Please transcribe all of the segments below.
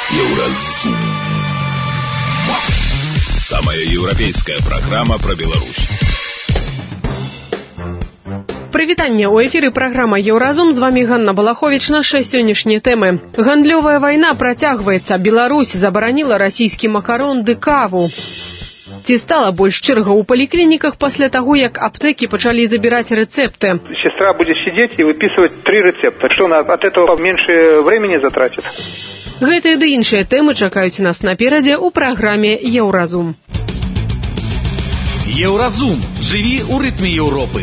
Еўразум. Самая европейская программа про Беларусь. Прывітанне, у эфіры праграма Еўразум, з вами Ганна Балахович. Наша сённяшнія тэмы. Гандлёвая вайна працягваецца. Беларусь забараніла расійскі макарон ды каву. Ці стала больш чэрга ў паліклініках пасля таго, як аптэкі пачалі забіраць рэцэпты? Сестра будет сидеть и выписывать 3 рецепта. Что она от этого меньше времени затратит? Гэтыя ды іншыя тэмы чакаюць нас наперадзе ў праграме Еўразум. Еўразум. Жыві ў рытме Еўропы.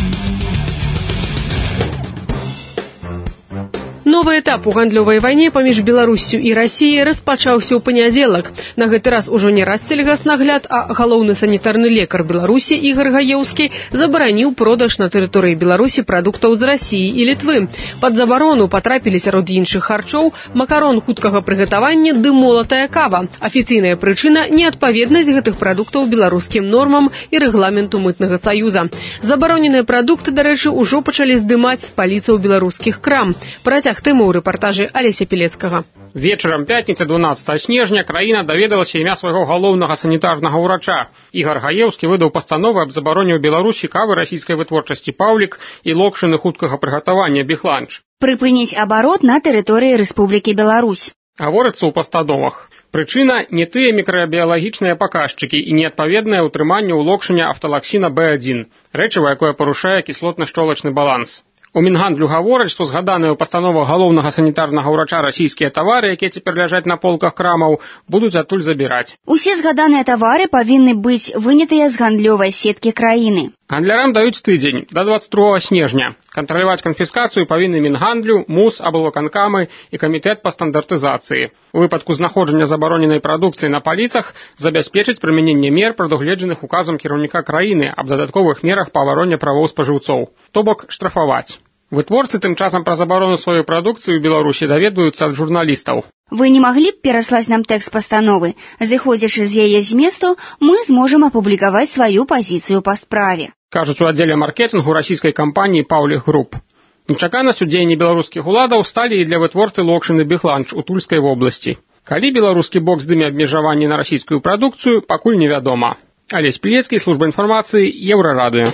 Новы этап у гандлёвай вайне паміж Беларуссю і Расіяй распачаўся ў панядзелак. На гэты раз ужо не Расцельгаснагляд, а галоўны санітарны лекар Беларусі Ігар Гаеўскі забараніў продаж на тэрыторыі Беларусі прадуктаў з Расіі і Літвы. Пад забарону патрапілі сярод іншых харчоў макарон хуткага прыгатавання ды молатая кава. Афіцыйная прычына – неадпаведнасць гэтых прадуктаў беларускім нормам і рэгламенту мытнага саюза. Забароненыя прадукты, дарэчы, ужо пачалі здымаць з паліцаў беларускіх крам. Працяг тэмы ў рэпартажы Алеся Пілецкага. Вечарам пятніцы 12 снежня краіна даведалася імя свайго галоўнага санітарнага ўрача. Ігар Гаеўскі выдаў пастанову аб забароне ў Беларусі кавы расійскай вытворчасці «Паўлік» і локшыны хуткага прыгатавання «Бихланч». Прыпыніць абарот на тэрыторыі Рэспублікі Беларусь. Гаворыцца ў пастановах. Прычына – не тыя мікрабіялагічныя паказчыкі і неадпаведнае ўтрыманне ў локшыне афталаксіна B1, рэчыва, якое парушае кіслотна-шчолачны баланс. У Мінгандлю гавораць, што згаданыя ў пастановах галоўнага санітарнага ўрача расійскія тавары, якія цяпер ляжаць на полках крамаў, будуць адтуль забіраць. Усе згаданыя тавары павінны быць вынятыя з гандлёвай сеткі краіны. Гандлярам даюць тыдзень, да 22 снежня. Кантраляваць канфіскацыю павінны Мінгандлю, МУС, аблвыканкамы і камітэт па стандартызацыі. У выпадку знаходжання забароненай прадукцыі на паліцах забяспечыць прымяненне мер, прадугледжаных указам кіраўніка краіны аб дадатковых мерах па абароне правоў спажыўцоў, то бок штрафаваць. Вытворцы тым часам пра забарону сваёй прадукцыі ў Беларусі даведваюцца ад журналістаў. Вы не маглі б пераслаць нам тэкст пастановы? Зыходзячы з яе зместу, мы зможам апублікаваць сваю пазіцыю па справе. Кажуць у аддзеле маркетынгу расійскай кампаніі «Паўлік Груп». Нечаканасцю дзеянні беларускіх уладаў сталі і для вытворцы локшыны «Бихланч» у Тульскай вобласці. Калі беларускі бок здыме абмежаванні на расійскую прадукцыю, пакуль невядома. Алесь Пілецкі, служба інфармацыі, Еўрарадыё.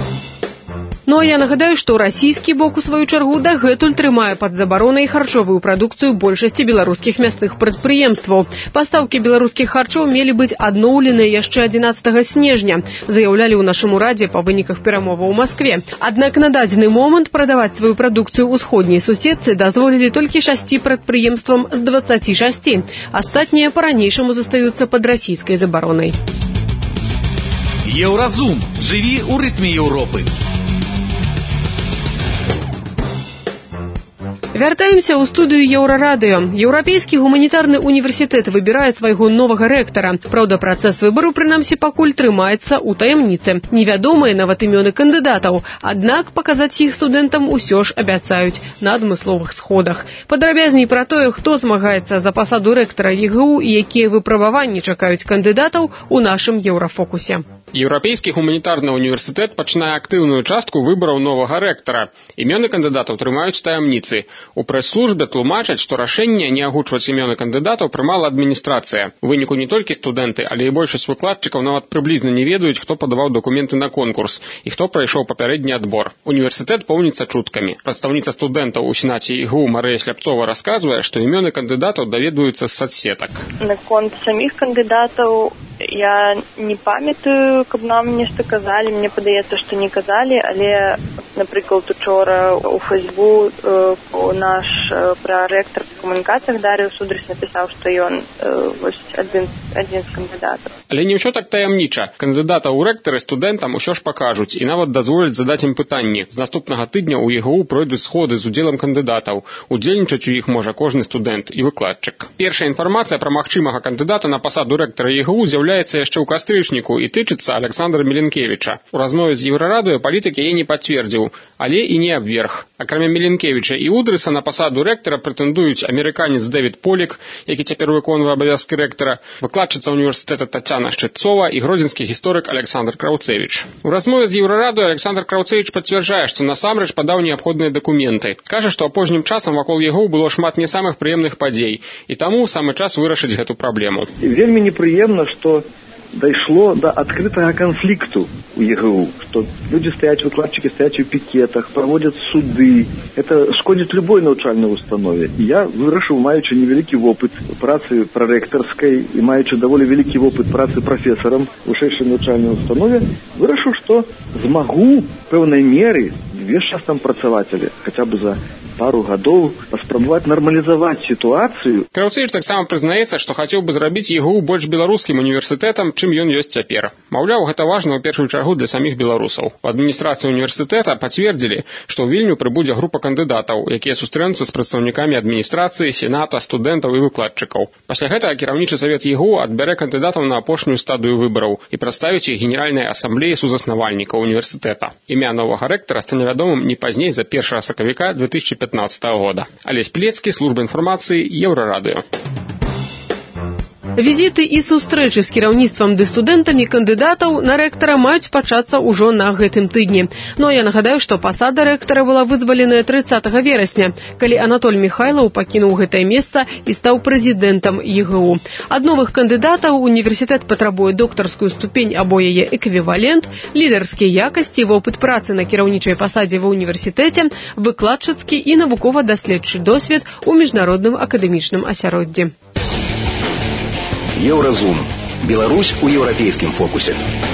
Ну а я нагадаю, што расійскі бок у сваю чаргу дагэтуль трымае пад забаронай харчовую прадукцыю большасці беларускіх мясных прадпрыемстваў. Пастаўкі беларускіх харчоў мелі быць адноўленыя яшчэ 11 снежня, заяўлялі ў нашым урадзе па выніках перамоваў у Маскве. Аднак на дадзены момант прадаваць сваю прадукцыю ў усходняй суседцы дазволілі толькі 6 прадпрыемствам з 26. Астатнія па-ранейшаму застаюцца пад расійскай забаронай. Еўразум. Жыві ў рытме Еўропы. Вяртаемся ў студыю Еўрарадыё. Еўрапейскі гуманітарны універсітэт выбірае свайго новага рэктара. Праўда, працэс выбару, прынамсі, пакуль трымаецца ў таямніцы. Невядомыя нават імёны кандыдатаў, аднак паказаць іх студэнтам усё ж абяцаюць на адмысловых сходах. Падрабязней пра тое, хто змагаецца за пасаду рэктара ЕГУ і якія выпрабаванні чакаюць кандыдатаў у нашым еўрафокусе. Еўрапейскі гуманітарны універсітэт пачынае актыўную частку выбараў новага рэктара. Імёны кандыдатаў трымаюць таямніцы. У прэс-службе тлумачаць, што рашэнне не агучваць імёны кандыдатаў прымала адміністрацыя. У выніку не толькі студэнты, але і большасць выкладчыкаў нават прыблізна не ведаюць, хто падаваў дакументы на конкурс і хто прайшоў папярэдні адбор. Універсітэт поўніцца чуткамі. Прадстаўніца студэнтаў у сенаце ІГУ Марыя Сляпцова расказвае, што імёны кандыдатаў даведваюцца з садсетак. Наконт саміх кандыдатаў я не памятаю, каб нам нешта казалі. Мне падаецца, што не казалі, але, напрыклад, учора у Фейсбуку наш прарэктар па камунікацыях Дарыус Удрыч напісаў, што ён адзін з кандыдатаў. Але не ўсё так таямніча. Кандыдатаў у рэктары студэнтам усё ж пакажуць і нават дазволяць задаць ім пытанні. З наступнага тыдня ў ЕГУ пройдуць сходы з удзелам кандыдатаў. Удзельнічаць у іх можа кожны студэнт і выкладчык. Першая інфармацыя пра магчымага кандыдата на пасаду рэктара ЕГУ з'яўляецца яшчэ ў кастрычніку і тычыцца Александра Міленкевіча. У размове з Еўрарадыё палітык яе не пацвердзіў, але і не абверг. Акрамя Міленкевіча і Удрыса на пасаду рэктара прэтэндуюць амерыканец Дэвід Полік, які цяпер выконвае абавязкі рэктара, выкладчыца універсітэта Тацяна Шчытцова і гродзенскі гісторык Александр Краўцевіч. У размове з Еўрарадою Александр Краўцевіч пацвярджае, што насамрэч падаў неабходныя дакументы. Кажа, што апошнім часам вакол яго было шмат не самых прыемных падзей, і таму самы час вырашыць гэту праблему. Вельмі непрыемна, што дайшло до адкрытага канфлікту у ЕГУ, што людзі стаяць, выкладчыкі стаяць у пікетах, праводзяць суды. Это шкодзіць любой навучальнай установе. І я вырашыў, маючы невялікі вопыт працы прарэктарскай і маючы даволі вялікі вопыт працы прафесарам у вышэйшай навучальнай установе, вырашыў, што змагу пэўнай меры весь час там працаваць, але хаця б за пару гадоў паспрабаваць нармалізаваць сітуацыю. Краўцевіч таксама прызнаецца, што хацеў бы зрабіць ЕГУ больш беларускім універсітэтам, чым ён ёсць цяпер. Маўляў, гэта важна ў першую чаргу для саміх беларусаў. У адміністрацыі універсітэта пацвердзілі, што ў Вільню прыбудзе група кандыдатаў, якія сустрэнуцца з прадстаўнікамі адміністрацыі, сената, студэнтаў і выкладчыкаў. Пасля гэтага кіраўнічы савет ЕГУ адбярэ кандыдатаў на апошнюю стадыю выбараў і прадставіць іх генеральнай асамблеі сузаснавальнікаў універсітэта. Імя новага рэктара стане вядомым не пазней за 1 сакавіка 2015 года. Алесь Плецкі, служба інфармацыі, Еўрарадыё. Візіты і сустрэчы з кіраўніцтвам ды студэнтамі кандыдатаў на рэктара маюць пачацца ўжо на гэтым тыдні. Ну а я нагадаю, што пасада рэктара была вызваленая 30 верасня, калі Анатоль Михайлаў пакінуў гэтае месца і стаў прэзідэнтам ЕГУ. Ад новых кандыдатаў універсітэт патрабуе доктарскую ступень або яе эквівалент, лідарскія якасці, вопыт працы на кіраўнічай пасадзе ва ўніверсітэце, выкладчыцкі і навукова-даследчы досвед у міжнародным акадэмічным асяроддзі. Еўразум. Беларусь у еўрапейскім фокусе.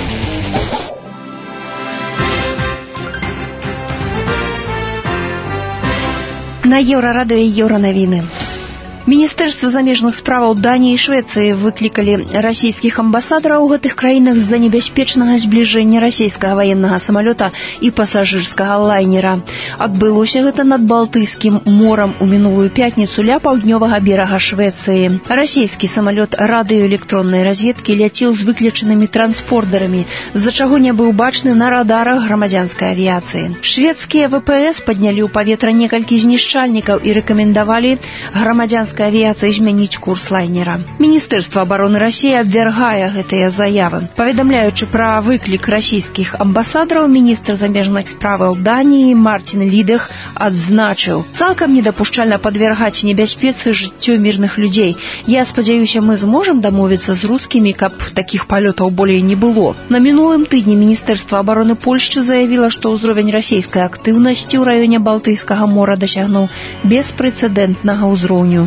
На Еўрарадыё і Еўранавіны. Міністэрства замежных справаў Даніі і Швецыі выклікалі расійскіх амбасадараў у гэтых краінах з-за небяспечнага збліжэння расійскага ваеннага самалёта і пасажырскага лайнера. Адбылося гэта над Балтыйскім морам у мінулую пятніцу ля паўднёвага берага Швецыі. Расійскі самалёт радыёэлектроннай разведкі ляцеў з выключанымі транспордерамі, з-за чаго не быў бачны на радарах грамадзянскай авіяцыі. Шведскія ВПС паднялі ў паветра некалькі знішчальнікаў і рэкамендавалі грамадзянскай авіяцыі змяніць курс лайнера. Міністэрства абароны Расіі абвяргае гэтыя заявы. Паведамляючы пра выклік расійскіх амбасадараў, міністр замежных справаў Даніі Мартін Лідэх адзначыў: «Цалкам недапушчальна падвяргаць небяспецы жыццё мірных людзей. Я спадзяюся, мы зможам дамовіцца з рускімі, каб такіх палётаў болей не было». На мінулым тыдні Міністэрства абароны Польшчы заявіла, што ўзровень расійскай актыўнасці ў раёне Балтыйскага мора дасягнуў беспрэцэдэнтнага ўзроўню.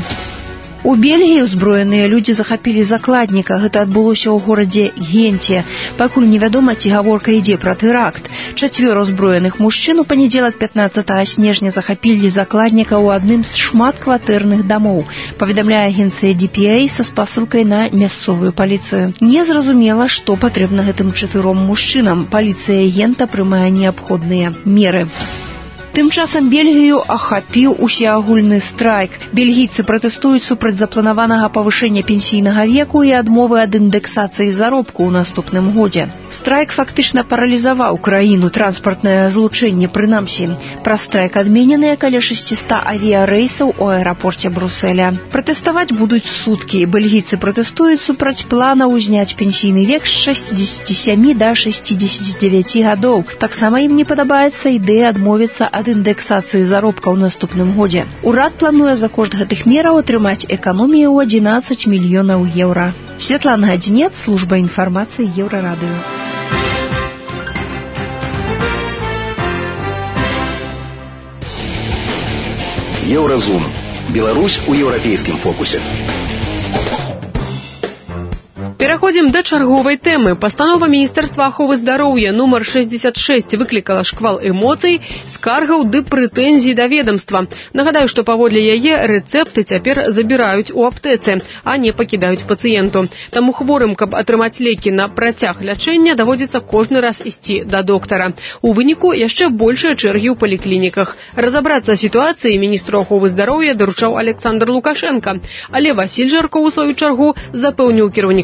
У Бельгіі ўзброеныя людзі захапілі закладніка. Гэта адбылося ў горадзе Генце. Пакуль невядома, ці гаворка ідзе пра тэракт. 4 узброеных мужчын у панядзелак 15 снежня захапілі закладніка ў адным з шматкватэрных дамоў, паведамляе агенцыя DPA са спасылкай на мясцовую паліцыю. Незразумела, што патрэбна гэтым 4 мужчынам. Паліцыя Гента прымае неабходныя меры. Тым часам Бельгію ахапіў усеагульны страйк. Бельгійцы пратэстуюць супраць запланаванага павышэння пенсійнага веку і адмовы ад індэксацыі заробку ў наступным годзе. Страйк фактычна паралізаваў краіну, транспартнае злучэнне прынамсі. Праз страйк адмененыя каля 600 авіярэйсаў у аэрапорце Брусэля. Пратэставаць будуць суткі. Бельгійцы пратэстуюць супраць плана ўзняць пенсійны век з 67 да 69 гадоў. Таксама ім не падабаецца ідэя адмовіцца ад індэксацыі заробка ў наступным годзе. Урад плануе за кошт гэтых мераў атрымаць эканомію ў 11 мільёнаў еўра. Святлана Гадзінец, служба інфармацыі, Еўрарадыё. Еўразум. Беларусь у еўрапейскім фокусе. Пераходзім да чарговай тэмы. Пастанова Міністэрства аховы здароўя нумар 66 выклікала шквал эмоцый, скаргаў ды прэтэнзій да ведамства. Нагадаю, што паводле яе рэцэпты цяпер забіраюць у аптэцы, а не пакідаюць пацыенту. Таму хворым, каб атрымаць лекі на працяг лячэння, даводзіцца кожны раз ісці да доктара. У выніку яшчэ большыя чэргі ў паліклініках. Разабрацца сітуацыі міністру аховы здароўя даручаў Александр Лукашенко. Але Васіль Жаркоў у сваю чаргу запэўніў кіраўніка краіны,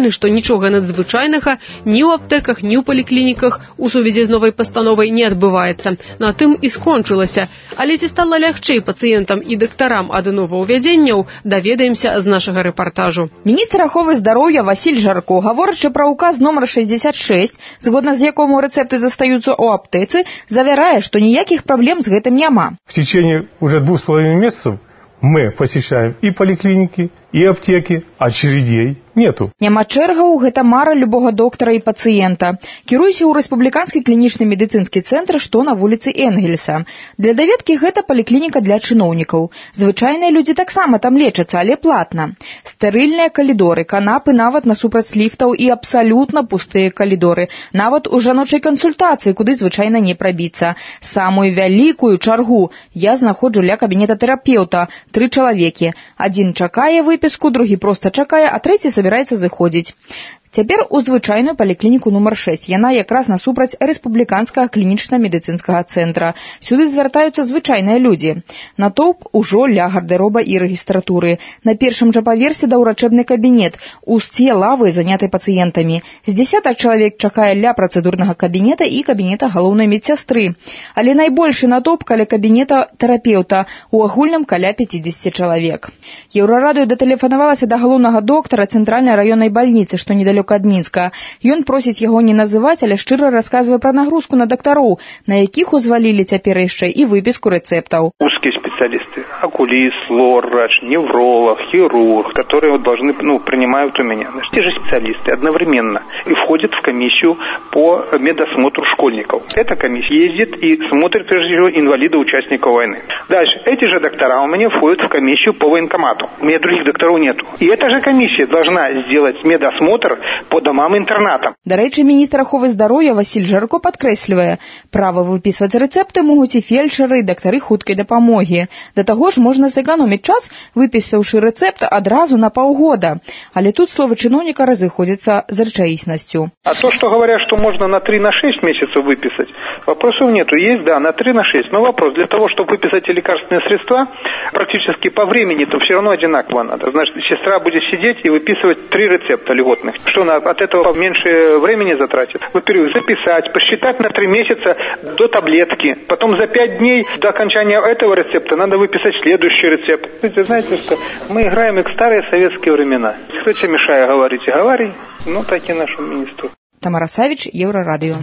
запэўнены, што нічога надзвычайнага ні ў аптэках, ні ў паліклініках у сувязі з новай пастановай не адбываецца. На тым і скончылася. Але ці стала лягчэй пацыентам і дактарам ад новаўвядзенняў, даведаемся з нашага рэпартажу. Міністр аховы здароўя Васіль Жарко, гаворачы пра указ номер 66, згодна з якому рэцэпты застаюцца ў аптэцы, завярае, што ніякіх праблем з гэтым няма. В течение уже 2,5 месяцев мы посещаем и поликлиники, и аптеки, а очередей нету. Няма чэргаў, гэта мара любога доктара і пацыента. Кіруйся ў рэспубліканскі клінічны медыцынскі цэнтр, што на вуліцы Энгельса. Для даведкі гэта паліклініка для чыноўнікаў. Звычайныя людзі таксама там лечацца, але платна. Стэрыльныя калідоры, канапы нават насупраць ліфтаў і абсалютна пустыя калідоры. Нават у жаночай кансультацыі, куды звычайна не прабіцца. Самую вялікую чаргу я знаходжу ля кабінета тэрапеўта. 3 чалавекі. Адзін чакае выпіску, другі проста чакае, а трэці собираецца заходзіць. Цяпер у звычайную паліклініку нумар 6. Яна якраз насупраць рэспубліканскага клінічна-медыцынскага цэнтра. Сюды звяртаюцца звычайныя людзі. Натоўп ужо ля гардэроба і рэгістратуры. На першым жа паверсе даўрачэбны кабінет. Усце лавы заняты пацыентамі. З 10 чалавек чакае ля працэдурнага кабінета і кабінета галоўнай медсястры. Але найбольшы натоўп каля кабінета тэрапеўта, у агульным каля 50 чалавек. Еўрарадыё датэлефанавалася да галоўнага доктара цэнтральнай раённай бальніцы, што недалёка ад Мінска. Ён просіць яго не называць, але шчыра расказвае пра нагрузку на дактароў, на якіх узвалілі цяпер яшчэ і выпіску рэцэптаў. Узкие специалисты, окулист, лор-врач, невролог, хирург, которые должны, принимают у меня. Те же специалисты одновременно и входят в комиссию по медосмотру школьников. Эта комиссия ездит и смотрит, прежде всего, инвалида, участника войны. Дальше. Эти же доктора у меня входят в комиссию по военкомату. У меня других докторов нету. И эта же комиссия должна сделать медосмотр по домам-інтэрнатам. Дарэчы, міністр аховы здароўя Васіль Жарко падкрэслівае, права выпісваць рэцэпты могуць і фельчары, і дактары хуткай дапамогі. Да таго ж можна зэканоміць час, выпісаўшы рэцэпт адразу на паўгода. Але тут словы чыноўніка разыходзяцца з рэчаіснасцю. А то, что говорят, что можно на 3-6 месяцев выписать, вопросов нету. Есть, да, на 3-6. Но вопрос, для того, чтобы выписать лекарственные средства, практически по времени, то все равно одинаково надо. Значит, сестра будет сидеть и выписывать 3 рецепта льготных. Что она от этого меньше времени затратит? Во-первых, записать, посчитать на 3 месяца до таблетки. Потом за 5 дней до окончания этого рецепта надо выписать следующий рецепт. Вы знаете, что мы играем как в старые советские времена. Кто тебе мешает говорить? Говори. Так и нашему министру. Тамара Савіч, Еўрарадыё.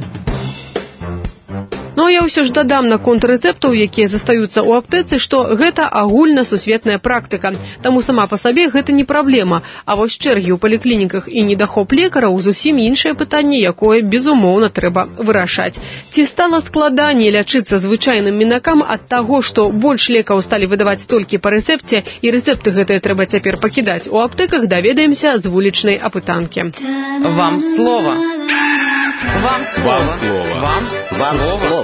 Ну, я ўсё ж дадам на конт рэцэптаў, якія застаюцца ў аптэцы, што гэта агульнасусветная практыка. Таму сама па сабе гэта не праблема. А вось чэргі ў паліклініках і недахоп лекараў зусім іншае пытанне, якое, безумоўна, трэба вырашаць. Ці стала складаней лячыцца звычайным мінакам ад таго, што больш лекаў сталі выдаваць толькі па рэцэпце, і рэцэпты гэтыя трэба цяпер пакідаць у аптэках, даведаемся з вулічнай апытанкі. Вам слова. Вам слово. Вам слово.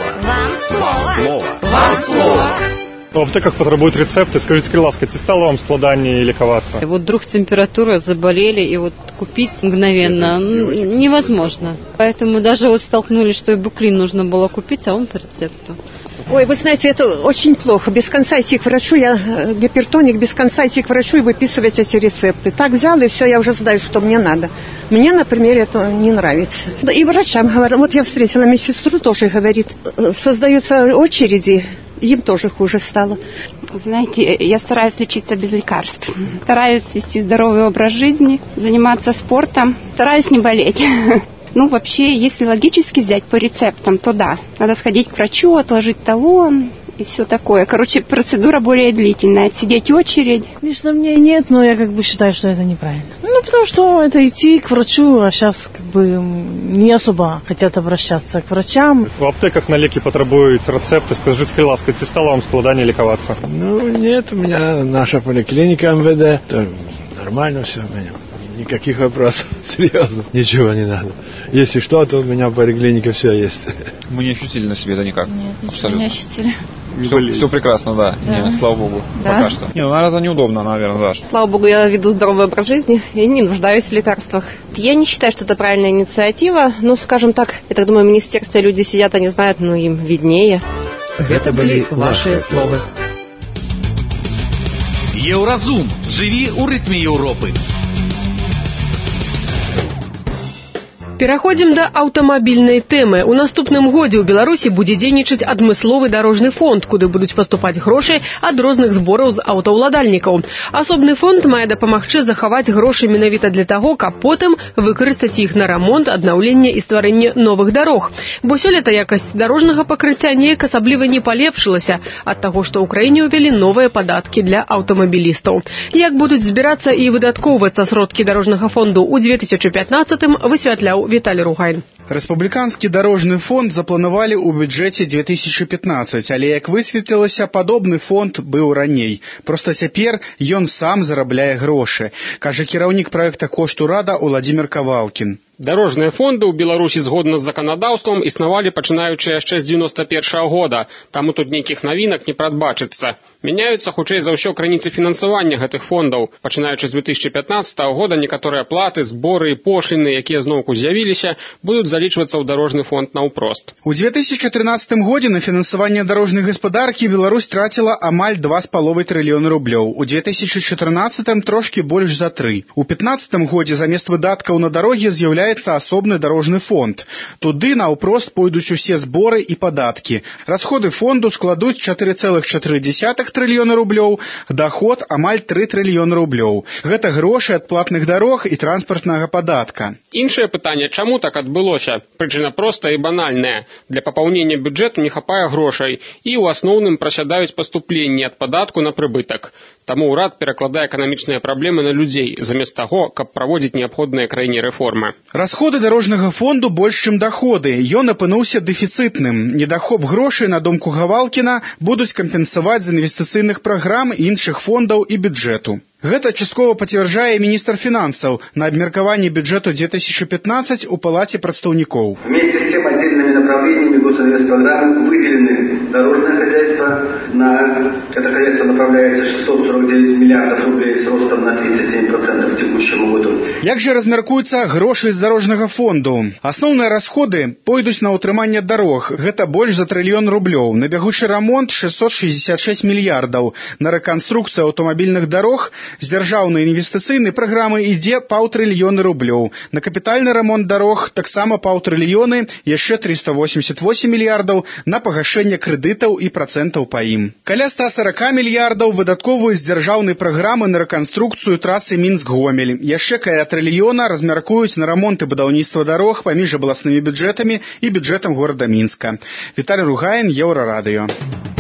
Вам слово. В аптеках потребуют рецепты. Скажите, ласка, ці стало вам складанее лековаться? Вот вдруг температура, заболели, и вот купить мгновенно невозможно. Поэтому даже вот столкнулись, что и буклин нужно было купить, а он по рецепту. Ой, вы знаете, это очень плохо. Без конца идти к врачу, я гипертоник, без конца идти к врачу и выписывать эти рецепты. Так взял, и все, я уже знаю, что мне надо. Мне, например, это не нравится. И врачам говорю, вот я встретила медсестру, тоже говорит, создаются очереди, им тоже хуже стало. Знаете, я стараюсь лечиться без лекарств. Стараюсь вести здоровый образ жизни, заниматься спортом, стараюсь не болеть. Вообще, если логически взять по рецептам, то да. Надо сходить к врачу, отложить талон и все такое. Короче, процедура более длительная. Отсидеть очередь. Лично мне нет, но я считаю, что это неправильно. Потому что это идти к врачу, а сейчас не особо хотят обращаться к врачам. В аптеках на леки потребуются рецепты. Скажите, ласка, ці стало вам складанее лековаться? Нет, у меня наша поликлиника МВД. Нормально все у меня. Никаких вопросов, серьезно, ничего не надо. Если что, то у меня в поликлинике все есть. Мы не ощутили на себе это никак. Нет, ничего не ощутили. Все прекрасно, да. Да. Слава богу, да. Пока что. Наверное, это неудобно, наверное, да. Слава богу, я веду здоровый образ жизни и не нуждаюсь в лекарствах. Я не считаю, что это правильная инициатива. Скажем так, я так думаю, в министерстве люди сидят, они знают, им виднее. Это были ваши слова. Еўразум. Живи у ритме Европы. Пераходзім да аўтамабільнай тэмы. У наступным годзе ў Беларусі будзе дзейнічаць адмысловы дарожны фонд, куды будуць паступаць грошы ад розных збораў з аўтаўладальнікаў. Асобны фонд мае дапамагчы захаваць грошы менавіта для таго, каб потым выкарыстаць іх на рамонт, аднаўленне і стварэнне новых дарог. Бо сёлета якасць дарожнага пакрыцця неяк асабліва не палепшылася ад таго, што ў краіне ўвялі новыя падаткі для аўтамабілістаў. Як будуць збірацца і выдаткоўвацца сродкі дарожнага фонду ў 2015-м, высвятляў Віталій Ругайн. Рэспубліканскі дарожны фонд запланавалі ў бюджэце 2015, але, як высветлілася, падобны фонд быў раней. Проста цяпер ён сам зарабляе грошы, кажа кіраўнік праекта «Кошт урада» Уладзімір Кавалкін. Дарожныя фонды ў Беларусі згодна з заканадаўствам існавалі пачынаючы яшчэ з 91-го года, таму тут нейкіх навінак не прадбачыцца. Мяняюцца хутчэй за ўсё крыніцы фінансавання гэтых фондаў. Пачынаючы з 2015 года некаторыя платы, зборы і пошліны, якія зноўку з'явіліся, будуць залічвацца ў дарожны фонд наўпрост. У 2013 годзе на фінансаванне дарожнай гаспадаркі Беларусь траціла амаль 2,5 трыльёна рублёў. У 2014-м трошкі больш за 3. У 2015 годзе замест выдаткаў на дарогі з'яўляецца асобны дарожны фонд. Туды наўпрост пойдуць усе зборы і падаткі. Расходы фонду складуць 4,4 трыльёна рублёў, доход амаль 3 трыльёна рублёў. Гэта грошы ад платных дарог і транспартнага падатка. Іншае пытанне, чаму так адбылося? Прычына простая і банальная. Для папаўнення бюджэту не хапае грошай і ў асноўным прасядаюць паступленні ад падатку на прыбытак. Таму ўрад перакладае эканамічныя праблемы на людзей, замест таго, каб праводзіць неабходныя краіне рэформы. Расходы дарожнага фонду больш, чым даходы. Ён апынуўся дэфіцытным. Недахоп грошай, на думку Гавалкіна, будуць кампенсаваць з інвестыцыйных праграм, іншых фондаў і бюджэту. Гэта часткова пацвярджае міністр фінансаў на абмеркаванні бюджэту 2015 у Палаце прадстаўнікоў. Вместе с тем отдельными направлениями госинвестпрограммы выделены дорожное хозяйство. На это хозяйство направляется 649 миллиардов рублей с ростом на 37% к текущему году. Як жа размяркуюцца грошы з дарожнага фонду? Асноўныя расходы пойдуць на ўтрыманне дарог. Гэта больш за трыльён рублёў. На бягучы рамонт 666 мільярдаў. На рэканструкцыю аўтамабільных дарог з дзяржаўнай інвестыцыйнай праграмы ідзе 500 трыльёна рублёў. На капітальны рамонт дарог таксама 500 трыльёны, яшчэ 388 мільярдаў на пагашэнне крэдытаў і працэнтаў па ім. Каля 140 мільярдаў выдаткоўваюць з дзяржаўнай праграмы на рэканструкцыю трасы Мінск-Гомель. Яшчэ каля трыльёна размяркуюць на рамонт і будаўніцтва дарог паміж абласнымі бюджэтамі і бюджэтам горада Мінска. Віталій Ругайн, Еўрарадыё.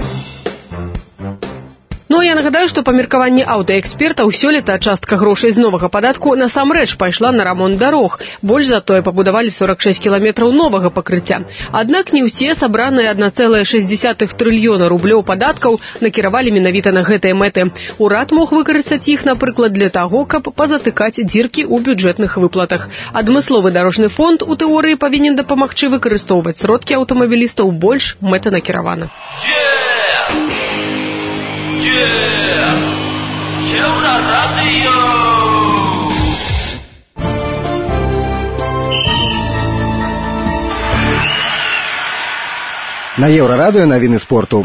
Ну, я нагадаю, што па меркаванні аўтаэкспертаў сёлета частка грошай з новага падатку насамрэч пайшла на рамонт дарог. Больш за тое пабудавалі 46 кіламетраў новага пакрыцця. Аднак не ўсе сабраныя 1,6 трыльёна рублёў падаткаў накіравалі менавіта на гэтыя мэты. Урад мог выкарыстаць іх, напрыклад, для таго, каб пазатыкаць дзіркі ў бюджэтных выплатах. Адмысловы дарожны фонд у тэорыі павінен дапамагчы выкарыстоўваць сродкі аўтамабілістаў больш мэтанакіравана. На Еўрарадыё навіны спорту.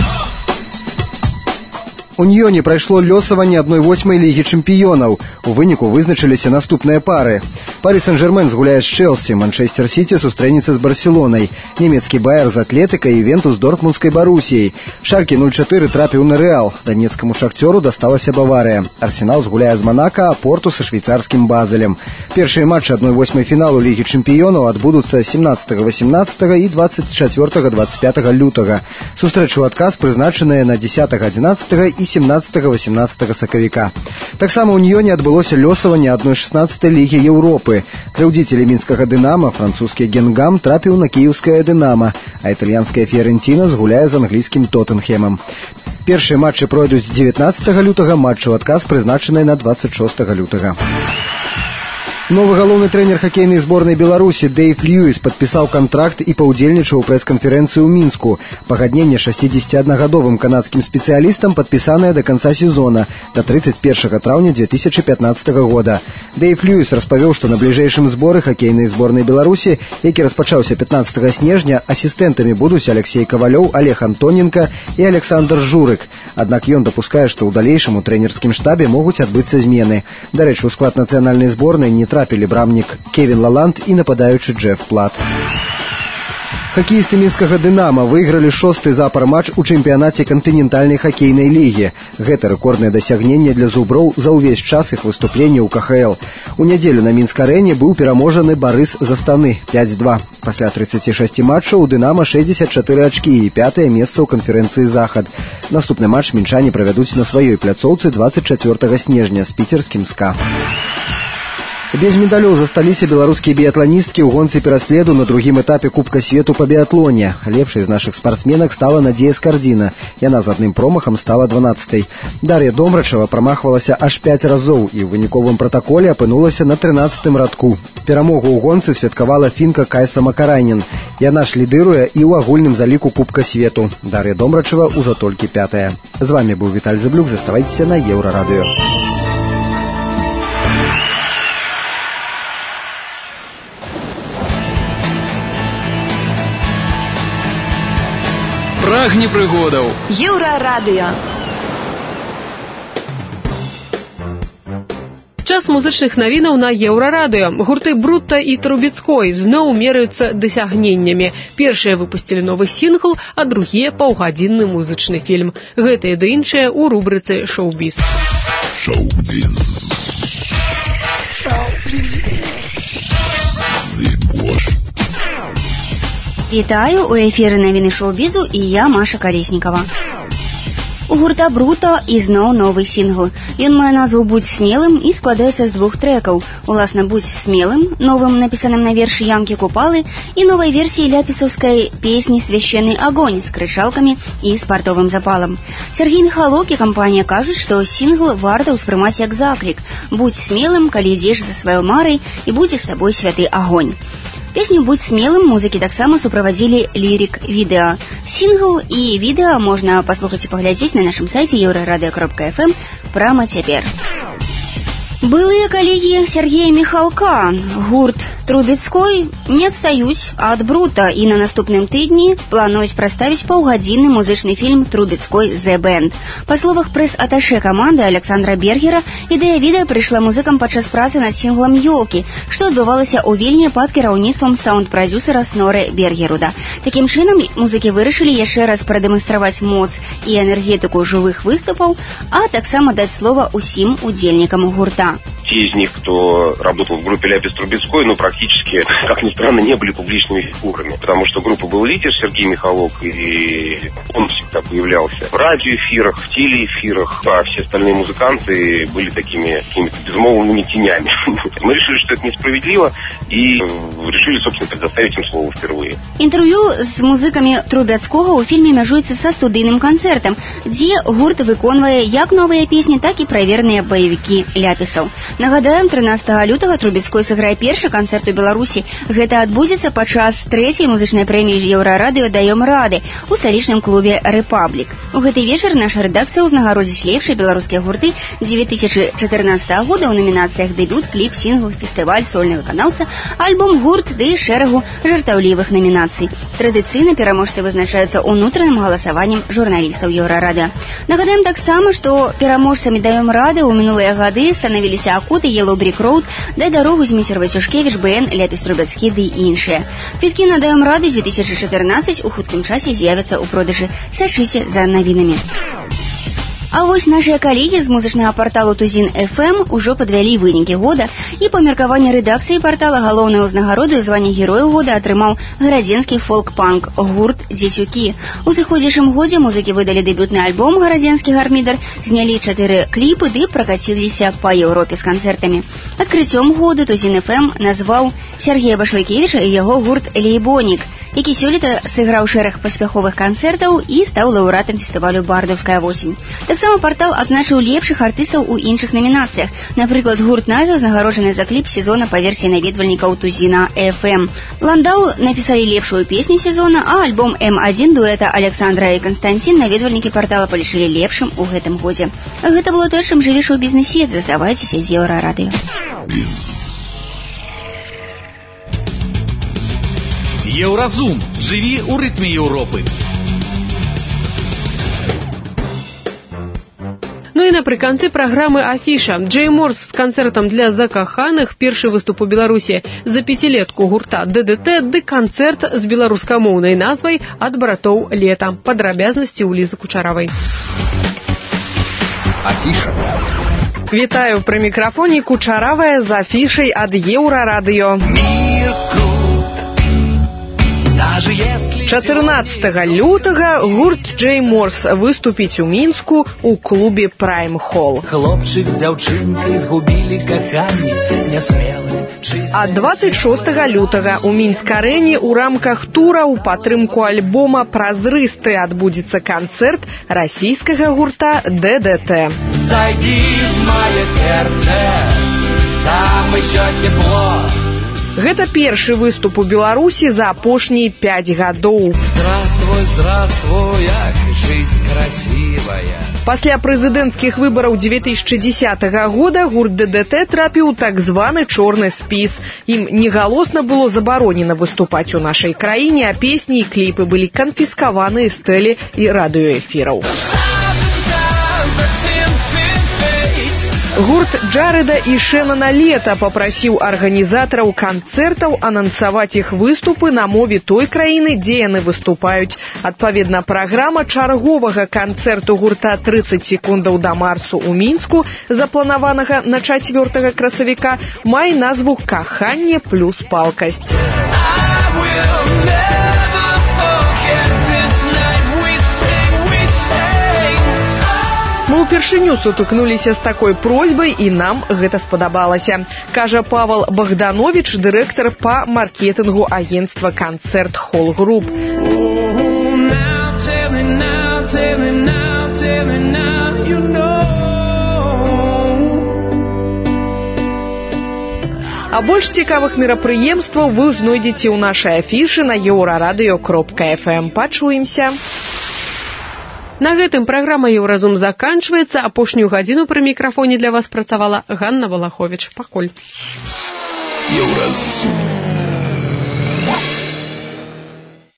У Ньёне прайшло лёсаванне 1/8 лігі чэмпіёнаў. У выніку вызначыліся наступныя пары. Парі Сен-Жермен згуляе з Чэлсі, Манчестер Сіці сустрэнецца з Барселонай, нямецкі Байер з Атлетыкай і Вентус з Дортмундскай Барусіяй. Шальке 0-4 трапіў на Рэал, данецкаму Шахцёру дасталася Баварыя. Арсенал згуляе з Манака, а Порту са швейцарскім Базелем. Першыя матчы 1/8 фіналу лігі чэмпіёнаў адбудуцца 17-18 і 24-25 лютага. Сустрэчы ў адказ прызначаныя на 10-11 і 17-18 сакавіка. Таксама ў Ньёне адбылося лёсаванне 1/16 лігі Еўропы. Крыўдзіцелі мінскага «Дынама», французскі «Генгам» трапіў на кіеўскае «Дынама», а італьянская «Фіорэнціна» згуляе з англійскім «Тоттенхэмам». Першыя матчы пройдуць 19 лютага, матчы ў адказ прызначаныя на 26 лютага. Новы галоўны трэнер хакейнай зборнай Беларусі Дэйв Льюіс падпісаў кантракт і паўдзельнічаў у прэс-канферэнцыі ў Мінску. Пагадненне 61-гадовым канадскім спецыялістам падпісанае да канца сезона, да 31 траўня 2015 года. Дэйв Льюіс распавёў, што на бліжэйшым зборы хакейнай зборнай Беларусі, які распачаўся 15 снежня, асістэнтамі будуць Алексей Кавалёў, Олег Антоненко і Александр Журык. Аднак ён дапускае, што ў далейшым у трэнерскім штабе могуць адбыцца змены. Дарэчы, у склад нацыянальнай зборнай не трапілі брамнік Кевін Лаланд і нападаючы Джеф Плат. Хакеісты мінскага «Дынама» выйгралі 6-й запар матч у чэмпіянаце кантынентальнай хакейнай лігі. Гэта рэкорднае дасягненне для зуброў за ўвесь час іх выступлення ў КХЛ. У нядзелю на Мінск-арэне быў пераможаны Барыс з Астаны 5-2. Пасля 36 матчаў у «Дынама» 64 ачкі і 5-е месца ў канферэнцыі «Захад». Наступны матч мінчане правядуць на сваёй пляцоўцы 24 снежня з піцерскім «СКА». Без медалёў засталіся беларускія біятланісткі ў гонцы пераследу на другім этапе Кубка свету па біятлоне. Лепшай з нашых спартсменак стала Надзея Скардзіна. Яна з адным промахам стала 12-й. Дар'я Домрачева прамахвалася аж 5 разоў і ў выніковым пратаколе апынулася на 13-м радку. Перамогу ў гонцы святкавала фінка Кайса Макарайнен. Яна ж лідыруе і ў агульным заліку Кубка свету. Дар'я Домрачева ўжо толькі 5-я. З вами быў Віталь Зыблюк. Заставайцеся на Еўрарадыё. Прагне прыгодаў. Еўрарадыё. Час музычных навінаў на Еўрарадыё. Гурты Брутта і Трубецкой зноў мераюцца дасягненнямі. Першыя выпусцілі новы сінгл, а другія паўгадзінны музычны фільм. Гэтыя ды іншыя ў рубрыцы «Шоу-біз». Шоу-біз. Вітаю, у эфіры навіны шоу-бізу і я, Маша Калеснікава. У гурта Брутта ізноў новы сінгл. Ён мае назву «Будь смелым» і складаецца з 2 трэкаў. Уласна, «Будь смелым», новым напісаным на вершы Янкі Купалы, і новай версіі ляпісаўскай песні «Священный огонь» з крычалкамі і спартовым запалам. Сергей Михалок і кампанія кажуць, што сінгл варта ўспрымаць як заклік. Будь смелым, калі ідзеш за сваёй марай, і будзе з табой святы агонь. Песню «Будь смелым» музыкі таксама суправадзілі лірик-відэа. Сінгл і відэа можна паслухаць і паглядзець на нашым сайце euraradio.fm прама цяпер. Былыя калегі Сергея Михалка, гурт Трубецкой, не адстаюць ад Брутта і на наступным тыдні плануюць прадставіць паўгадзінны музычны фільм «Трубецкой The Band». Па словах прэс-аташэ каманды Александра Бергера, ідэя відэа прыйшла музыкам падчас працы над сінглам «Ёлкі», што адбывалася ў Вільні пад кіраўніцтвам саунд-прадзюсера Сноры Бергеруда. Такім чынам, музыкі вырашылі яшчэ раз прадэманстраваць моц і энергетыку жывых выступаў, а таксама даць слова ўсім удзельнікам гурта. Те из них, кто работал в группе «Ляпис Трубецкой», практически, как ни странно, не были публичными фигурами, потому что группа был лидер Сергей Михалок, и он всегда появлялся в радиоэфирах, в телеэфирах, а все остальные музыканты были такими какими-то безмолвными тенями. Мы решили, что это несправедливо, и решили, собственно, предоставить им слово впервые. Интервью с музыкамі Трубецкога ў фільме мяжуецца са студыйным канцэртам, дзе гурт выконвае як новыя песні, так і праверныя баевікі ляпісаў. Нагадаем, 13 лютага Трубецкой сыграе першы канцэрт у Беларусі. Гэта адбудзецца падчас 3-й музычнай прэміі Еўрарадыё «Даём рады» у сталічным клубе «Рэпаблік». У гэты вечар наша рэдакцыя ўзнагародзіць лепшыя беларускія гурты 2014 года ў намінацыях «Дэбют», «Кліп», «Сінгл», «Фестываль», «Сольны выканаўца», «Альбом», «Гурт» ды шэрагу жартаўлівых намінацый. Традыцыйна пераможцы вызначаюцца ўнутраным галасаваннем журналістаў Еўрарадыё. Нагадаем таксама, што пераможцамі «Даём рады» ў мінулыя гады становіліся «Акут» і «Yellow Brick Road», «Дай дарогу» Зміцер Васюшкевіч, БН, Ляпіс Трубецкі ды іншыя. Квіткі на «Даём рады» 2014 у хуткім часе з'явяцца ў продажы. Сачыце за навінамі. А вось нашыя калегі з музычнага парталу Тузін FM ужо падвялі вынікі года, і па меркаванні рэдакцыі партала галоўную ўзнагароду ў званні героя года атрымаў гарадзенскі фолк-панк гурт «Дзецюкі». У сыходзячым годзе музыкі выдалі дэбютны альбом «Гарадзенскі гармідар», знялі 4 кліпы ды пракаціліся па Еўропе з канцэртамі. Адкрыццём году Тузін FM назваў Сергея Башлыкевіча і яго гурт «Лейбонік», які сёлета сыграў шэраг паспяховых канцэртаў і стаў лаўрэатам фестывалю «Бардаўская восень». Таксама партал адзначыў лепшых артыстаў у іншых намінацыях. Напрыклад, гурт «Наві» узнагароджаны за кліп сезона па версіі наведвальнікаў Тузіна FM. «Ландау» напісалі лепшую песню сезона, а альбом М1 дуэта Александра і Константин наведвальнікі партала палічылі лепшым у гэтым годзе. Гэта было тое, чым жыве шоу-бізнес-свет. Заставайцеся з Еўрарадыё. Еўразум. Жыві ў рытме Еўропы. Ну і напрыканцы праграмы афіша. Джей Морс з канцэртам для закаханых, першы выступ у Беларусі за пяцілетку гурта ДДТ ды канцэрт з беларускамоўнай назвай «Ад братоў лета». Падрабязнасці ў Лізы Кучаравай. Афіша. Вітаю, пры мікрафоне Кучаравая з афішай ад Еўрарадыё. 14 лютага гурт Джей Морс выступіць у Мінску у клубе Прайм Холл. Хлопчык з дзяўчынкай згубілі каханне нясмелы. А 26 лютага у Мінск-арэне ў рамках тура ў падтрымку альбома «Празрысты» адбудзецца канцэрт расійскага гурта ДДТ. Зайди в мое сердце, там еще тепло. Гэта першы выступ у Беларусі за апошнія 5 гадоў. Здравствуй, здравствуй, як жизнь красивая. Пасля прэзідэнцкіх выбараў 2010 года гурт ДДТ трапіў у так званы чорны спіс. Ім негалосна было забаронена выступаць у нашай краіне, а песні і кліпы былі канфіскаваны з тэле- і радыёэфіраў. Гурт Джарэда і Шэнана Лета папрасіў арганізатараў канцэртаў анансаваць іх выступы на мове той краіны, дзе яны выступаюць. Адпаведна, праграма чарговага канцэрту гурта «30 секундаў да Марсу» у Мінску, запланаванага на 4 красавіка, мае назву «Каханне плюс палкасць». Мы ўпершыню сутыкнуліся з такой просьбай, і нам гэта спадабалася, кажа Павел Богданович, дырэктар па маркетынгу агентства «Канцэрт Холл Груп». А больш цікавых мерапрыемстваў вы знойдзеце ў нашай афішы на euraradыё.fm. Пачуемся. На гэтым праграма «Еўразум» заканчваецца. Апошнюю гадзіну пры мікрафоне для вас працавала Ганна Балаховіч. Пакуль. Еўразум.